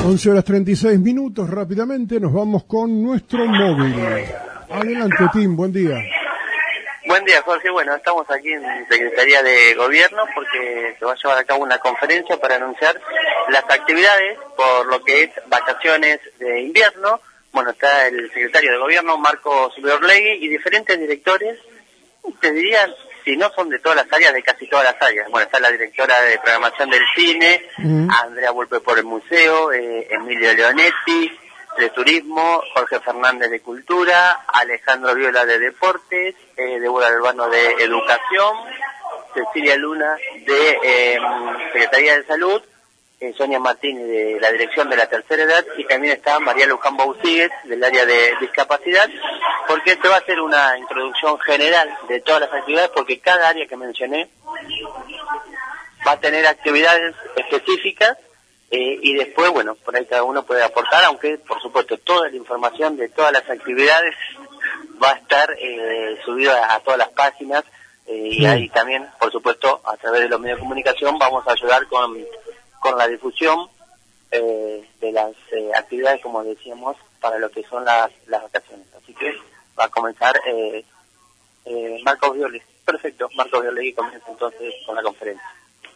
11:36, rápidamente nos vamos con nuestro móvil. Adelante, Tim, buen día. Buen día, Jorge. Bueno, estamos aquí en Secretaría de Gobierno porque se va a llevar a cabo una conferencia para anunciar las actividades por lo que es vacaciones de invierno. Bueno, está el secretario de Gobierno, Marcos Biorlegui, y diferentes directores, te diría, si no son de todas las áreas, de casi todas las áreas. Bueno, está la directora de programación del cine, Andrea Volpe por el museo, Emilio Leonetti de turismo, Jorge Fernández de cultura, Alejandro Viola de deportes, Débora Albano de educación, Cecilia Luna de Secretaría de Salud, Sonia Martínez de la dirección de la tercera edad, y también está María Luján Bausíguez del área de discapacidad, porque esto va a ser una introducción general de todas las actividades, porque cada área que mencioné va a tener actividades específicas, y después, bueno, por ahí cada uno puede aportar, aunque por supuesto toda la información de todas las actividades va a estar subida a todas las páginas, y ahí también, por supuesto, a través de los medios de comunicación vamos a ayudar con la difusión de las actividades, como decíamos, para lo que son las vacaciones. Así que va a comenzar Marcos Violegui. Perfecto, Marcos Violegui comienza entonces con la conferencia.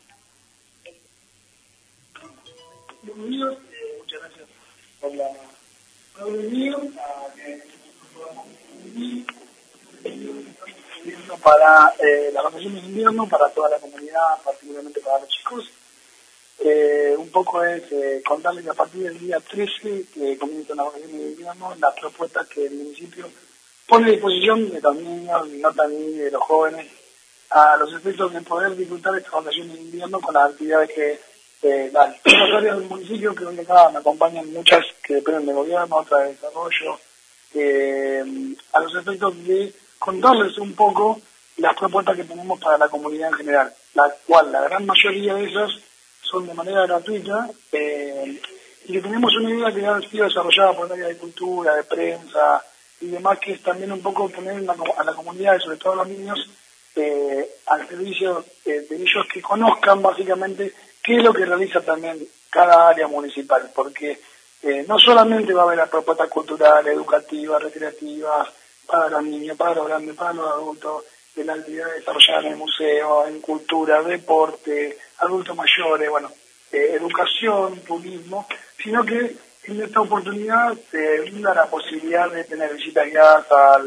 Bienvenidos, muchas gracias por la bienvenido para las vacaciones de invierno, para toda la comunidad, particularmente para los chicos. Un poco es contarles que a partir del día 13, que comienzan las vacaciones de invierno, las propuestas que el municipio pone a disposición de los niños, no también de los jóvenes, a los efectos de poder disfrutar estas vacaciones de invierno con las actividades que las áreas del municipio, que hoy acá me acompañan muchas que dependen del gobierno, otras de desarrollo, a los efectos de contarles un poco las propuestas que tenemos para la comunidad en general, la cual la gran mayoría de esas son de manera gratuita, y que tenemos una idea que ha sido desarrollada por el área de cultura, de prensa y demás, que es también un poco poner a la comunidad, y sobre todo a los niños, al servicio de ellos, que conozcan básicamente qué es lo que realiza también cada área municipal, porque no solamente va a haber las propuestas culturales, educativas, recreativas, para los niños, para los grandes, para los adultos, de la actividad desarrollada en el museo, en cultura, deporte, adultos mayores, bueno, educación, turismo, sino que en esta oportunidad se brinda la posibilidad de tener visitas guiadas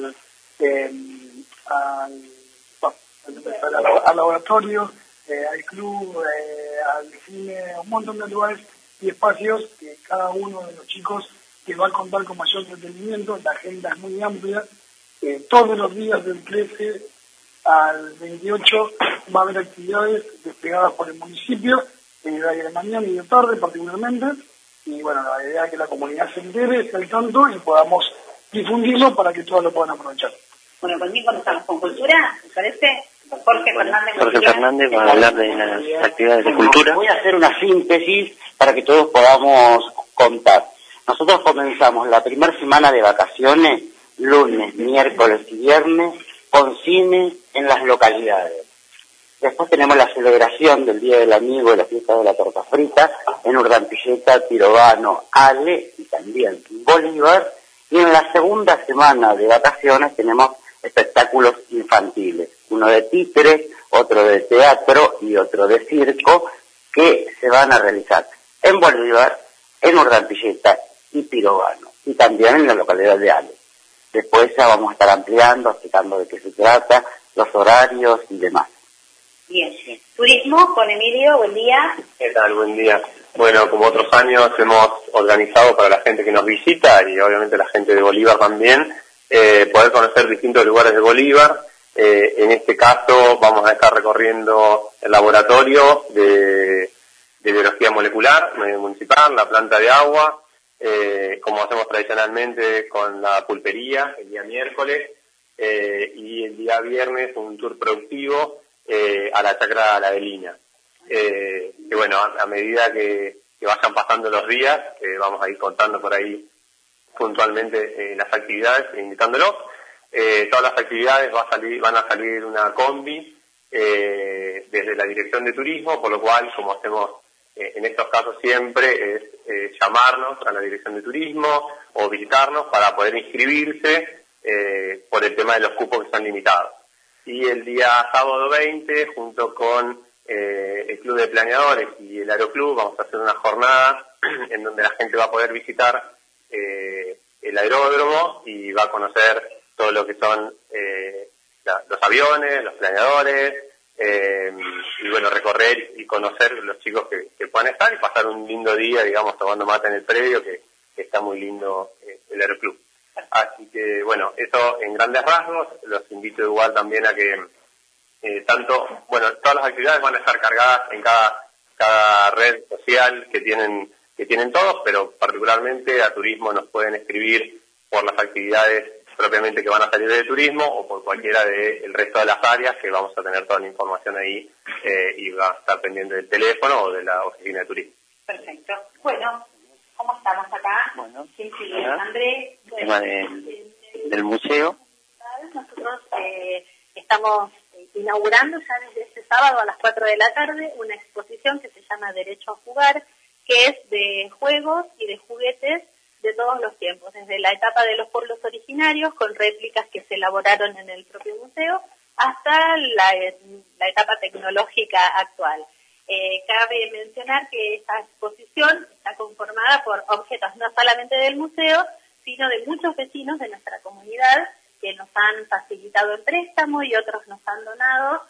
al laboratorio, al club, al cine, un montón de lugares y espacios que cada uno de los chicos que va a contar con mayor entretenimiento. La agenda es muy amplia, todos los días del 13 al 28 va a haber actividades desplegadas por el municipio, en el área de mañana y de tarde particularmente, y bueno, la idea es que la comunidad se entere, esté al tanto y podamos difundirlo para que todos lo puedan aprovechar. Bueno, conmigo estamos con cultura, ¿me parece? Jorge Fernández va a hablar de las actividades de cultura. Voy a hacer una síntesis para que todos podamos contar. Nosotros comenzamos la primera semana de vacaciones, lunes, miércoles y viernes, con cine en las localidades. Después tenemos la celebración del Día del Amigo y la fiesta de la torta frita en Urdampilleta, Tirobano, Ale y también Bolívar. Y en la segunda semana de vacaciones tenemos espectáculos infantiles, uno de títeres, otro de teatro y otro de circo, que se van a realizar en Bolívar, en Urdampilleta y Tirobano, y también en la localidad de Ale. Después ya vamos a estar ampliando, explicando de qué se trata, los horarios y demás. Bien. Turismo con Emilio, buen día. ¿Qué tal? Buen día. Bueno, como otros años hemos organizado para la gente que nos visita y obviamente la gente de Bolívar también, poder conocer distintos lugares de Bolívar. En este caso vamos a estar recorriendo el laboratorio de biología molecular municipal, la planta de agua, como hacemos tradicionalmente con la pulpería el día miércoles, y el día viernes un tour productivo a la chacra Adelina. Que bueno, a medida que vayan pasando los días, vamos a ir contando por ahí puntualmente las actividades, invitándolos. Todas las actividades van a salir una combi desde la Dirección de Turismo, por lo cual, como hacemos en estos casos siempre es llamarnos a la Dirección de Turismo o visitarnos para poder inscribirse por el tema de los cupos que son limitados. Y el día sábado 20, junto con el Club de Planeadores y el Aeroclub, vamos a hacer una jornada en donde la gente va a poder visitar el aeródromo y va a conocer todo lo que son los aviones, los planeadores, y bueno, recorrer y conocer los chicos que puedan estar y pasar un lindo día, digamos, tomando mate en el predio, que está muy lindo el Aeroclub. Así que, bueno, eso en grandes rasgos. Los invito igual también a que todas las actividades van a estar cargadas en cada red social que tienen todos, pero particularmente a turismo nos pueden escribir por las actividades propiamente que van a salir de turismo o por cualquiera del resto de las áreas, que vamos a tener toda la información ahí y va a estar pendiente del teléfono o de la oficina de turismo. Perfecto. Bueno, ¿cómo estamos acá? Bueno, sí, André. Tema del museo. Nosotros estamos inaugurando ya desde este sábado a las 4 de la tarde una exposición que se llama Derecho a Jugar, que es de juegos y de juguetes de todos los tiempos, desde la etapa de los pueblos originarios, con réplicas que se elaboraron en el propio museo, hasta la etapa tecnológica actual. Cabe mencionar que esta exposición está conformada por objetos no solamente del museo, sino de muchos vecinos de nuestra comunidad que nos han facilitado el préstamo y otros nos han donado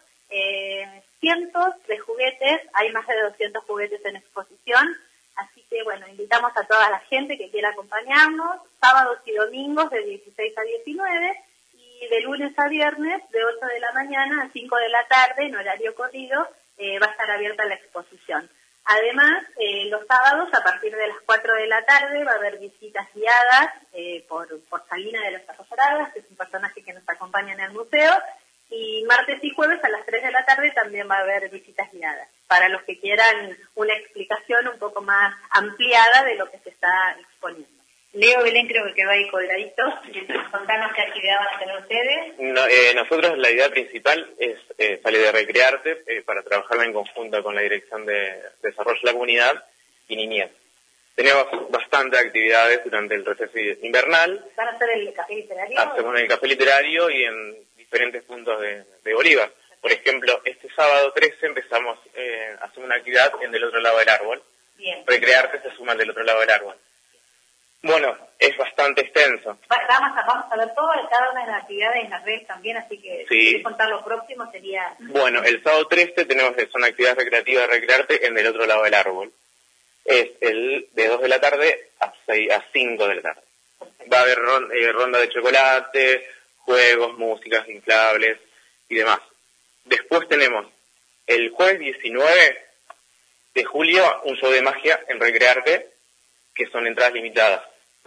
cientos de juguetes. Hay más de 200 juguetes en exposición. Así que, bueno, invitamos a toda la gente que quiera acompañarnos, sábados y domingos de 16 a 19 y de lunes a viernes de 8 de la mañana a 5 de la tarde en horario corrido va a estar abierta la exposición. Además, los sábados a partir de las 4 de la tarde va a haber visitas guiadas por Salina de los Arroyoradas, que es un personaje que nos acompaña en el museo, y martes y jueves a las 3 de la tarde también va a haber visitas guiadas, para los que quieran una explicación un poco más ampliada de lo que se está exponiendo. Leo Belén creo que quedó ahí colgadito. Contanos qué actividad van a tener ustedes. Nosotros la idea principal es salir de Recrearte para trabajarla en conjunto con la Dirección de Desarrollo de la Comunidad y Niñez. Tenemos bastantes actividades durante el receso invernal. ¿Van a hacer el café literario? Hacemos el café literario y en diferentes puntos de Bolívar. Por ejemplo, este sábado 13 empezamos a hacer una actividad en Del Otro Lado del Árbol. Bien. Recrearte se suma al Del Otro Lado del Árbol. Bueno, es bastante extenso. Vamos a ver cada una de las actividades en las redes también, así que sí. Si querés contar lo próximo sería... Bueno, el sábado 13 tenemos son actividades recreativas de Recrearte en Del Otro Lado del Árbol. Es el de 2 de la tarde a 5 de la tarde. Va a haber ronda de chocolate, juegos, músicas inflables y demás. Después tenemos el jueves 19 de julio un show de magia en Recrearte, que son entradas limitadas.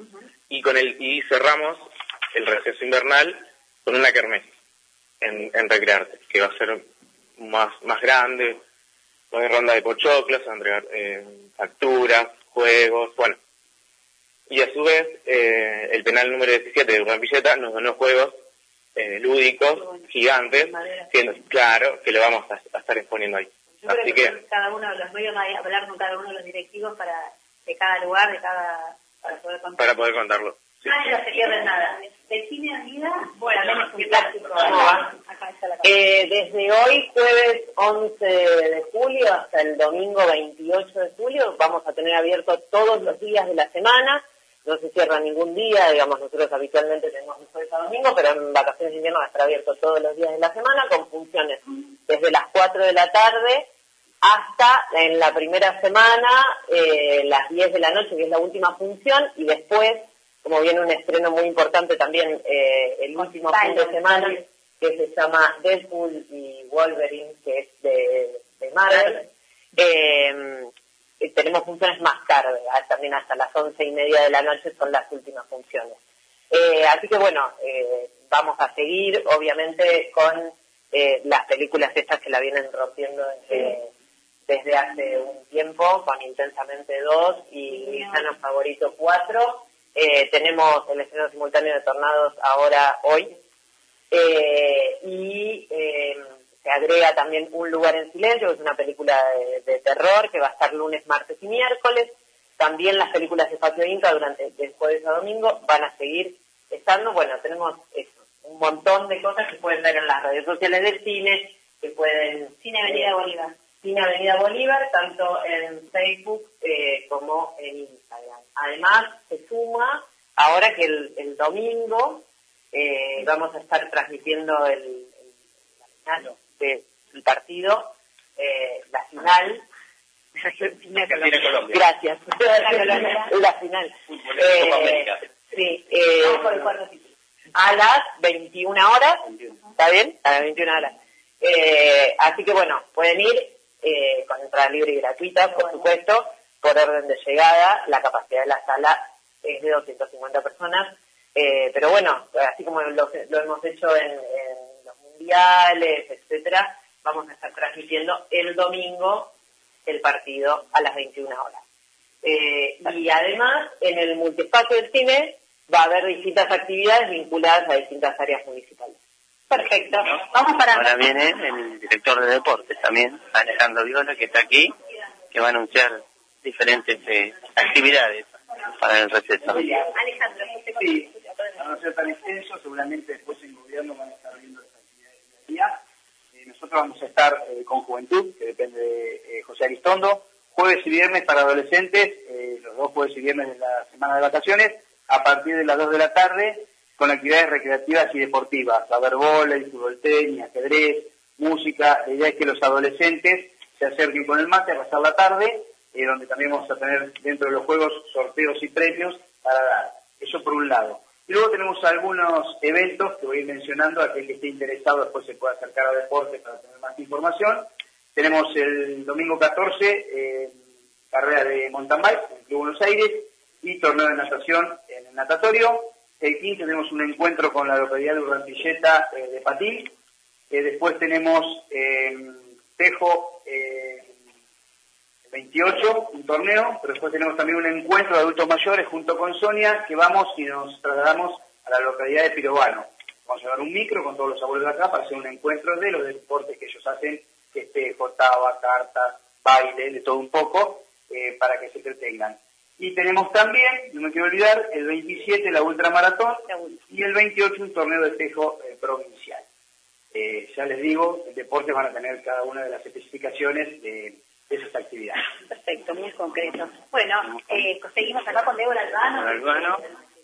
Y cerramos el receso invernal con una kermés en Recrearte, que va a ser más grande, va a haber ronda de pochoclos, va a entregar facturas, juegos, bueno. Y a su vez, el penal número 17 de Urrampilleta nos donó juegos lúdicos, gigantes, claro, que lo vamos a estar exponiendo ahí. Yo Así creo que cada uno de los medios va a hablar con cada uno de los directivos de cada lugar, para poder contarlo. Para poder contarlo. Sí. No se pierden nada. El cine en vida, Bueno, también es un clásico. ¿Cómo va? Desde hoy, jueves 11 de julio, hasta el domingo 28 de julio, vamos a tener abierto todos los días de la semana. No se cierra ningún día, digamos, nosotros habitualmente tenemos de jueves a domingo, pero en vacaciones de invierno va a estar abierto todos los días de la semana, con funciones desde las 4 de la tarde hasta en la primera semana, las 10 de la noche, que es la última función, y después, como viene un estreno muy importante también, el último fin de semana, que se llama Deadpool y Wolverine, que es de Marvel, tenemos funciones más tarde, también hasta las 11:30 de la noche son las últimas funciones. Así que bueno, vamos a seguir, obviamente, con las películas estas que la vienen rompiendo desde hace un tiempo, con Intensamente 2 y Mi Villano Favorito 4. Tenemos el estreno simultáneo de Tornados hoy. Y se agrega también Un lugar en silencio, que es una película de terror que va a estar lunes, martes y miércoles. También las películas de Espacio Inca durante el jueves a domingo van a seguir estando. Bueno, tenemos eso, un montón de cosas que pueden ver en las redes sociales del cine, que pueden... Cine Avenida Bolívar. Cine Avenida Bolívar, tanto en Facebook como en Instagram. Además, se suma ahora que el domingo vamos a estar transmitiendo la final del partido, la final. Argentina-Colombia. Gracias. La final. Sí. A las 21 horas. ¿Está bien? A las 21 horas. Así que bueno, pueden ir con entrada libre y gratuita, por supuesto, por orden de llegada. La capacidad de la sala es de 250 personas. Pero bueno, así como lo hemos hecho en los mundiales, etcétera, vamos a estar transmitiendo el domingo el partido a las 21 horas. Y además, en el multiespacio del cine va a haber distintas actividades vinculadas a distintas áreas municipales. Perfecto. Vamos para... Ahora viene el director de deportes también, Alejandro Viola, que está aquí, que va a anunciar diferentes actividades para el receso. Alejandro, sí, a no ser tan extenso, seguramente después en gobierno van a estar viendo las actividades del día. Nosotros vamos a estar con Juventud, que depende de José Aristondo, jueves y viernes para adolescentes, los dos jueves y viernes de la semana de vacaciones, a partir de las 2 de la tarde, con actividades recreativas y deportivas, a ver vóley, fútbol, tenis, ajedrez, música. La idea es que los adolescentes se acerquen con el mate a pasar la tarde, donde también vamos a tener dentro de los juegos sorteos y premios para dar. Eso por un lado. Y luego tenemos algunos eventos que voy a ir mencionando, aquel que esté interesado después se puede acercar a deporte para tener más información. Tenemos el domingo 14, carrera de mountain bike en el Club Buenos Aires y torneo de natación en el natatorio. El 15 tenemos un encuentro con la localidad de Urrancilleta de Patín. Después tenemos Tejo 28, un torneo, pero después tenemos también un encuentro de adultos mayores junto con Sonia, que vamos y nos trasladamos a la localidad de Pirobano. Vamos a llevar un micro con todos los abuelos de acá para hacer un encuentro de los deportes que ellos hacen, jotaba, cartas, baile, de todo un poco, para que se entretengan. Y tenemos también, no me quiero olvidar, el 27 la ultramaratón y el 28 un torneo de tejo provincial. Ya les digo, el deporte van a tener cada una de las especificaciones de esas actividades. Perfecto, muy concreto. Bueno, seguimos acá con Débora Albano.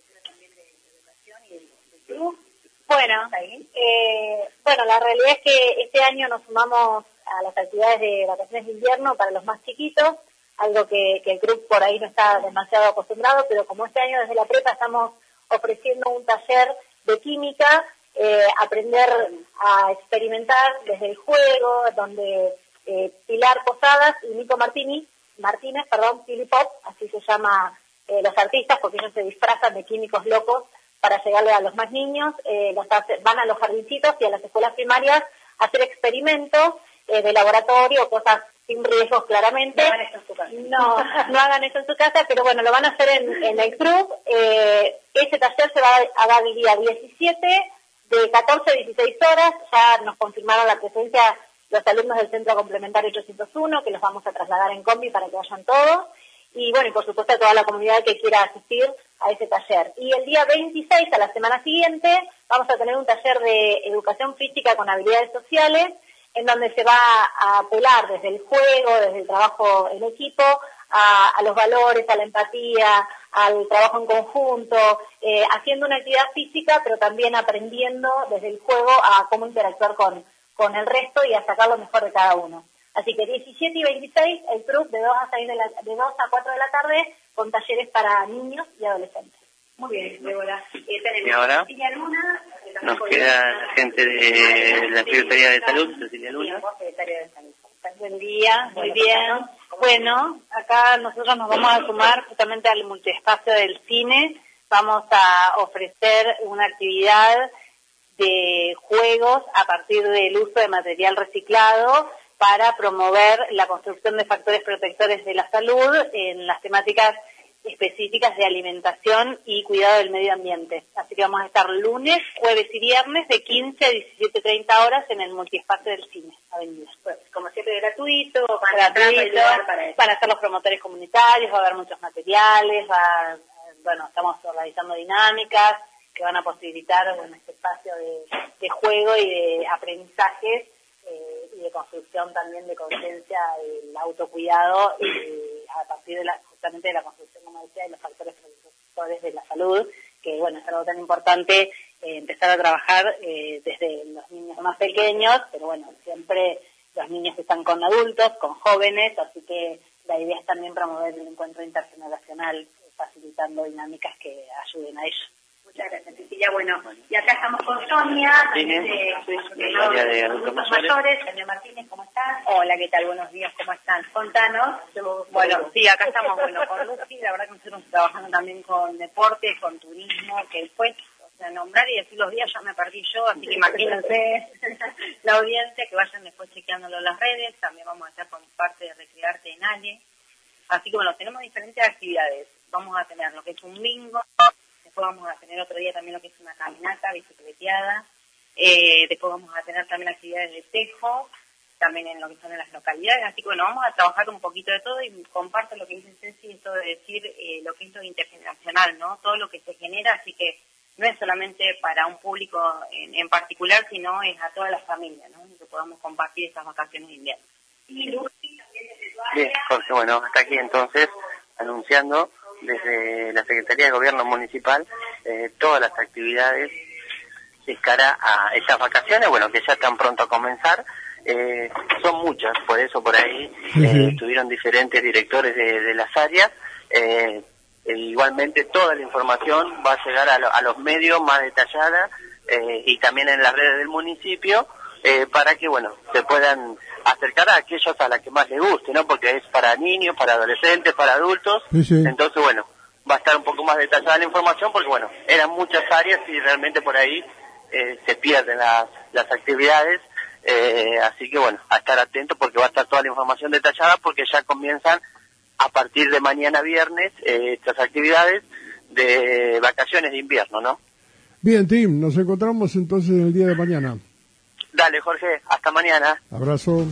Bueno, la realidad es que este año nos sumamos a las actividades de vacaciones de invierno para los más chiquitos, algo que el club por ahí no está demasiado acostumbrado, pero como este año desde la prepa estamos ofreciendo un taller de química, aprender a experimentar desde el juego, donde Pilar Posadas y Nico Martínez, Pili Pop, así se llama los artistas, porque ellos se disfrazan de químicos locos para llegarle a los más niños, van a los jardincitos y a las escuelas primarias a hacer experimentos de laboratorio, cosas sin riesgos claramente. No hagan eso en su casa. No hagan eso en su casa, pero bueno, lo van a hacer en el club. Ese taller se va a dar el día 17 de 14 a 16 horas. Ya nos confirmaron la presencia los alumnos del Centro Complementario 801, que los vamos a trasladar en combi para que vayan todos. Y bueno, y por supuesto a toda la comunidad que quiera asistir a ese taller. Y el día 26, a la semana siguiente, vamos a tener un taller de educación física con habilidades sociales, en donde se va a apelar desde el juego, desde el trabajo en equipo, a los valores, a la empatía, al trabajo en conjunto, haciendo una actividad física, pero también aprendiendo desde el juego a cómo interactuar con el resto y a sacar lo mejor de cada uno. Así que 17 y 26, el club de 2 a 4 de la tarde, con talleres para niños y adolescentes. Muy bien, Débora. Y ahora Cecilia Luna, nos queda la gente de la Secretaría de Salud, Cecilia Luna. Buen día, muy bien. Bueno, acá nosotros nos vamos a sumar justamente al multiespacio del cine. Vamos a ofrecer una actividad de juegos a partir del uso de material reciclado para promover la construcción de factores protectores de la salud en las temáticas específicas de alimentación y cuidado del medio ambiente. Así que vamos a estar lunes, jueves y viernes de 15 a 17:30 horas en el multiespacio del cine, Avenida. Pues, como siempre, gratuito, para hacer los promotores comunitarios, va a haber muchos materiales, estamos organizando dinámicas que van a posibilitar este espacio de juego y de aprendizajes y de construcción también de conciencia del autocuidado a partir de justamente de la construcción, como decía, de los factores protectores de la salud, que es algo tan importante empezar a trabajar desde los niños más pequeños, pero siempre los niños están con adultos, con jóvenes, así que la idea es también promover el encuentro intergeneracional, facilitando dinámicas que ayuden a ello. Muchas gracias, Cecilia. Bueno, y acá estamos con Sonia, de adultos mayores. Sonia Martínez, ¿cómo estás? Hola, ¿qué tal? Buenos días, ¿cómo están? Contanos. Bueno, sí, acá estamos, con Lucy, la verdad que nosotros estamos trabajando también con deporte, con turismo, que después, nombrar y decir los días ya me perdí yo, así que imagínense la audiencia, que vayan después chequeándolo en las redes. También vamos a estar con parte de Recrearte en Ale. Así que tenemos diferentes actividades. Vamos a tener lo que es un bingo, después vamos a tener otro día también lo que es una caminata, bicicleteada, después vamos a tener también actividades de tejo, también en lo que son en las localidades, así que vamos a trabajar un poquito de todo y comparto lo que dice Ceci, esto de decir lo que es lo intergeneracional, ¿no? Todo lo que se genera, así que no es solamente para un público en particular, sino es a toda la familia, ¿no? Que podamos compartir esas vacaciones de invierno. Y Lucy también desde tu Bien, Jorge, hasta aquí entonces anunciando desde la Secretaría de Gobierno Municipal todas las actividades de cara a estas vacaciones, que ya están pronto a comenzar. Son muchas, por eso por ahí estuvieron diferentes directores de las áreas. Igualmente toda la información va a llegar a los medios más detallada y también en las redes del municipio para que se puedan acercar a aquellos a las que más les guste, ¿no? Porque es para niños, para adolescentes, para adultos. Entonces va a estar un poco más detallada la información porque eran muchas áreas y realmente por ahí se pierden las actividades, así que a estar atentos porque va a estar toda la información detallada porque ya comienzan a partir de mañana viernes estas actividades de vacaciones de invierno, ¿no? Bien, Tim, nos encontramos entonces el día de mañana. Dale, Jorge, hasta mañana. Abrazo.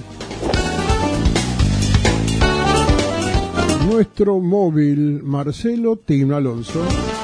Nuestro móvil, Marcelo Tim Alonso.